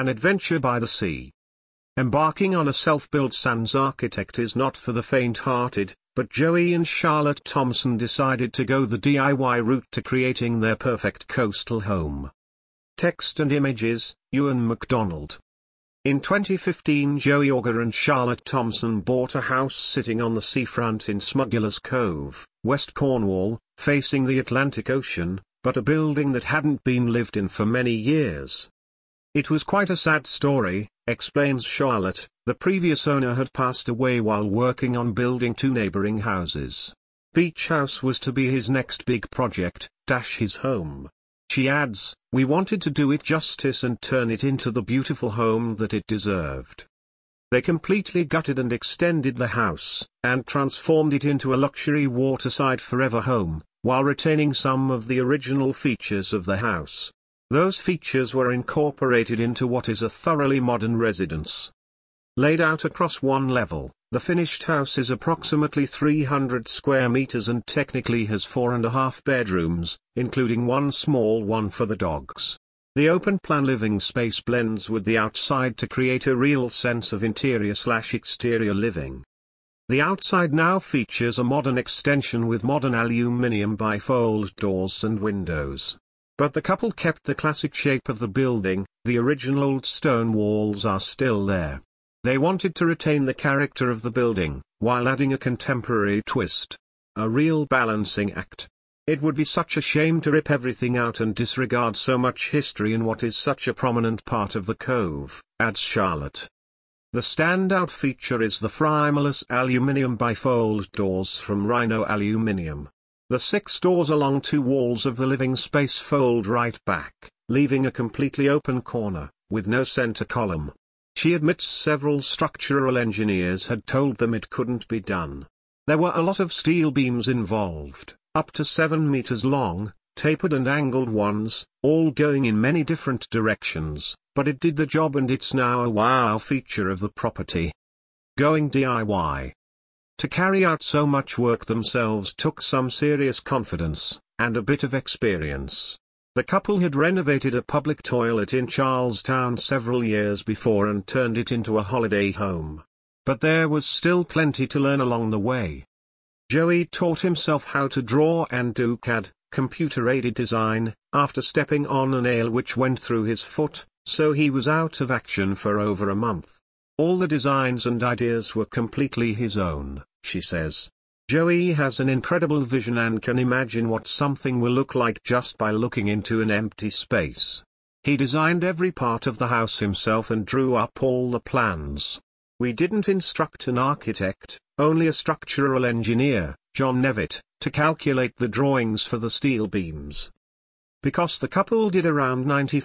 an adventure by the sea. Embarking on a self-built sans architect is not for the faint-hearted, but Joey and Charlotte Thompson decided to go the DIY route to creating their perfect coastal home. Text and images, Ewan MacDonald. In 2015, Joey Auger and Charlotte Thompson bought a house sitting on the seafront in Smugglers Cove, West Cornwall, facing the Atlantic Ocean, but a building that hadn't been lived in for many years. It was quite a sad story, explains Charlotte. The previous owner had passed away while working on building two neighboring houses. Beach House was to be his next big project, his home. She adds, "We wanted to do it justice and turn it into the beautiful home that it deserved." They completely gutted and extended the house, and transformed it into a luxury waterside forever home, while retaining some of the original features of the house. Those features were incorporated into what is a thoroughly modern residence. Laid out across one level, the finished house is approximately 300 square meters and technically has 4.5 bedrooms, including one small one for the dogs. The open-plan living space blends with the outside to create a real sense of interior/exterior living. The outside now features a modern extension with modern aluminium bifold doors and windows. But the couple kept the classic shape of the building. The original old stone walls are still there. They wanted to retain the character of the building, while adding a contemporary twist. A real balancing act. It would be such a shame to rip everything out and disregard so much history in what is such a prominent part of the cove, adds Charlotte. The standout feature is the frameless aluminium bifold doors from Rhino Aluminium. The 6 doors along 2 walls of the living space fold right back, leaving a completely open corner, with no center column. She admits several structural engineers had told them it couldn't be done. There were a lot of steel beams involved, up to 7 meters long, tapered and angled ones, all going in many different directions, but it did the job and it's now a wow feature of the property. Going DIY. To carry out so much work themselves took some serious confidence, and a bit of experience. The couple had renovated a public toilet in Charlestown several years before and turned it into a holiday home. But there was still plenty to learn along the way. Joey taught himself how to draw and do CAD, computer-aided design, after stepping on a nail which went through his foot, so he was out of action for over a month. All the designs and ideas were completely his own, she says. Joey has an incredible vision and can imagine what something will look like just by looking into an empty space. He designed every part of the house himself and drew up all the plans. We didn't instruct an architect, only a structural engineer, John Nevitt, to calculate the drawings for the steel beams. Because the couple did around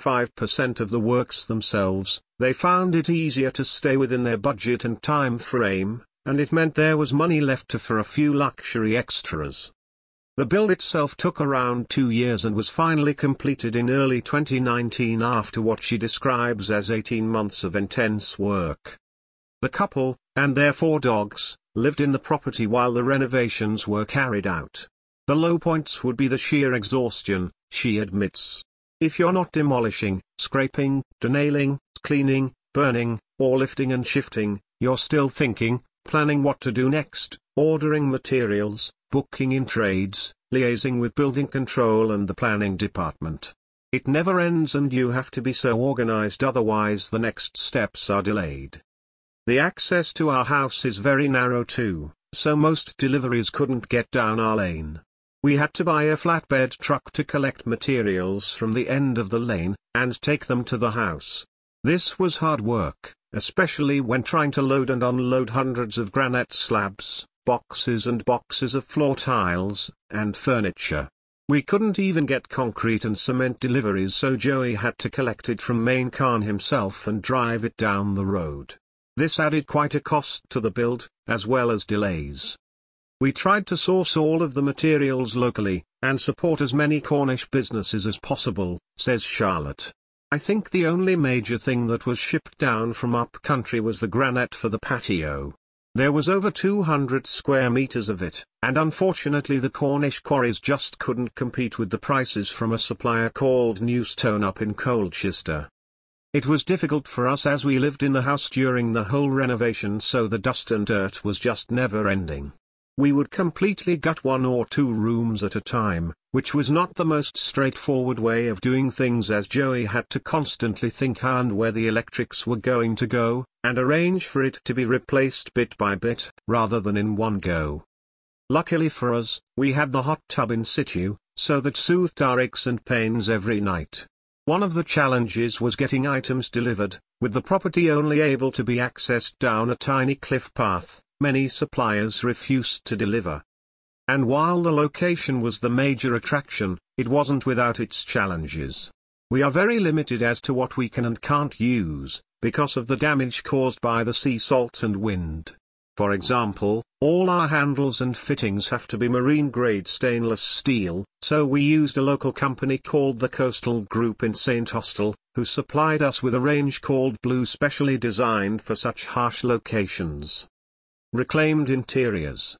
95% of the works themselves, they found it easier to stay within their budget and time frame, and it meant there was money left for a few luxury extras. The build itself took around 2 years and was finally completed in early 2019 after what she describes as 18 months of intense work. The couple, and their 4 dogs, lived in the property while the renovations were carried out. The low points would be the sheer exhaustion, she admits. If you're not demolishing, scraping, denailing, cleaning, burning, or lifting and shifting, you're still thinking, planning what to do next, ordering materials, booking in trades, liaising with building control and the planning department. It never ends and you have to be so organized, otherwise the next steps are delayed. The access to our house is very narrow too, so most deliveries couldn't get down our lane. We had to buy a flatbed truck to collect materials from the end of the lane, and take them to the house. This was hard work, especially when trying to load and unload hundreds of granite slabs, boxes and boxes of floor tiles, and furniture. We couldn't even get concrete and cement deliveries, so Joey had to collect it from Main Khan himself and drive it down the road. This added quite a cost to the build, as well as delays. We tried to source all of the materials locally, and support as many Cornish businesses as possible, says Charlotte. I think the only major thing that was shipped down from up country was the granite for the patio. There was over 200 square meters of it, and unfortunately the Cornish quarries just couldn't compete with the prices from a supplier called Newstone up in Colchester. It was difficult for us as we lived in the house during the whole renovation, so the dust and dirt was just never ending. We would completely gut 1 or 2 rooms at a time, which was not the most straightforward way of doing things, as Joey had to constantly think how and where the electrics were going to go, and arrange for it to be replaced bit by bit, rather than in one go. Luckily for us, we had the hot tub in situ, so that soothed our aches and pains every night. One of the challenges was getting items delivered, with the property only able to be accessed down a tiny cliff path. Many suppliers refused to deliver. And while the location was the major attraction, it wasn't without its challenges. We are very limited as to what we can and can't use, because of the damage caused by the sea salt and wind. For example, all our handles and fittings have to be marine-grade stainless steel, so we used a local company called the Coastal Group in St. Austell, who supplied us with a range called Blue, specially designed for such harsh locations. Reclaimed interiors.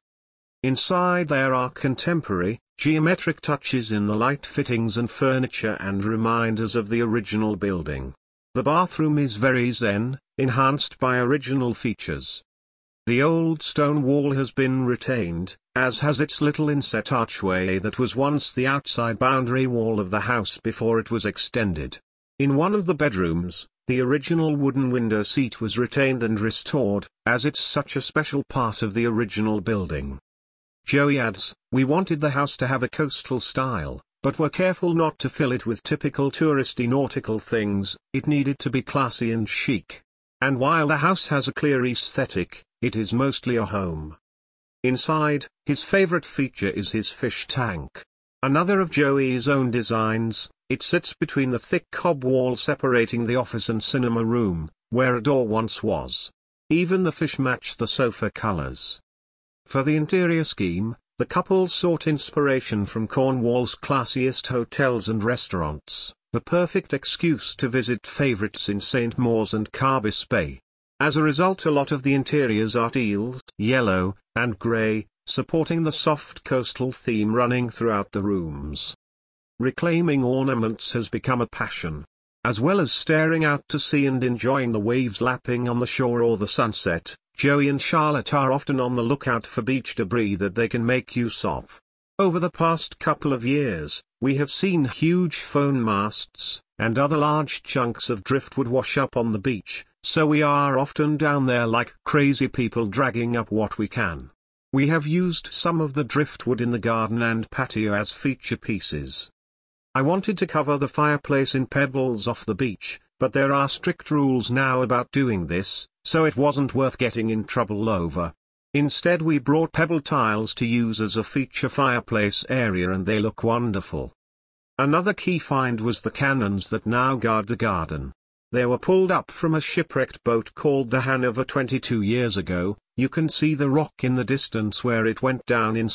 Inside there are contemporary, geometric touches in the light fittings and furniture and reminders of the original building. The bathroom is very zen, enhanced by original features. The old stone wall has been retained, as has its little inset archway that was once the outside boundary wall of the house before it was extended. In one of the bedrooms, the original wooden window seat was retained and restored, as it's such a special part of the original building. Joey adds, we wanted the house to have a coastal style, but were careful not to fill it with typical touristy nautical things. It needed to be classy and chic. And while the house has a clear aesthetic, it is mostly a home. Inside, his favorite feature is his fish tank. Another of Joey's own designs, it sits between the thick cob wall separating the office and cinema room, where a door once was. Even the fish match the sofa colors. For the interior scheme, the couple sought inspiration from Cornwall's classiest hotels and restaurants, the perfect excuse to visit favorites in St. Mawes and Carbis Bay. As a result, a lot of the interiors are teal, yellow, and grey, supporting the soft coastal theme running throughout the rooms. Reclaiming ornaments has become a passion. As well as staring out to sea and enjoying the waves lapping on the shore or the sunset, Joey and Charlotte are often on the lookout for beach debris that they can make use of. Over the past couple of years, we have seen huge phone masts, and other large chunks of driftwood wash up on the beach, so we are often down there like crazy people dragging up what we can. We have used some of the driftwood in the garden and patio as feature pieces. I wanted to cover the fireplace in pebbles off the beach, but there are strict rules now about doing this, so it wasn't worth getting in trouble over. Instead, we brought pebble tiles to use as a feature fireplace area, and they look wonderful. Another key find was the cannons that now guard the garden. They were pulled up from a shipwrecked boat called the Hanover 22 years ago. You can see the rock in the distance where it went down in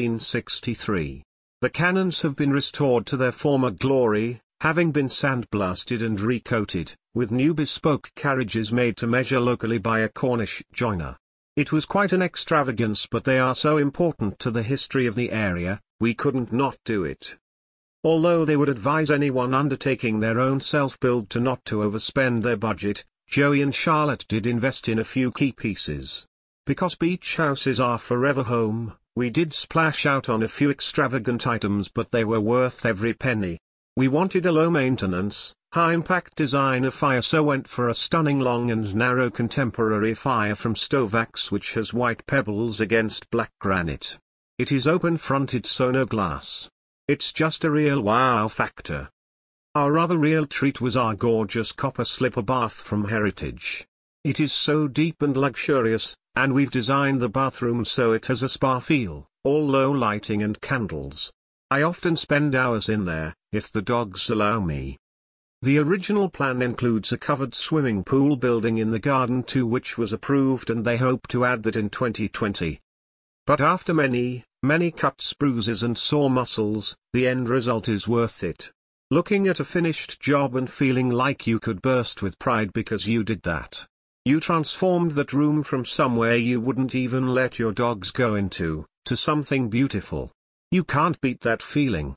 1763. The cannons have been restored to their former glory, having been sandblasted and recoated, with new bespoke carriages made to measure locally by a Cornish joiner. It was quite an extravagance, but they are so important to the history of the area, we couldn't not do it. Although they would advise anyone undertaking their own self-build to not to overspend their budget, Joey and Charlotte did invest in a few key pieces. Because beach houses are forever home, we did splash out on a few extravagant items, but they were worth every penny. We wanted a low-maintenance, high-impact design of fire, so went for a stunning long and narrow contemporary fire from Stovax, which has white pebbles against black granite. It is open-fronted, so no glass. It's just a real wow factor. Our other real treat was our gorgeous copper slipper bath from Heritage. It is so deep and luxurious, and we've designed the bathroom so it has a spa feel, all low lighting and candles. I often spend hours in there, if the dogs allow me. The original plan includes a covered swimming pool building in the garden too, which was approved, and they hope to add that in 2020. But after many cuts, bruises and sore muscles, the end result is worth it. Looking at a finished job and feeling like you could burst with pride because you did that. You transformed that room from somewhere you wouldn't even let your dogs go into, to something beautiful. You can't beat that feeling.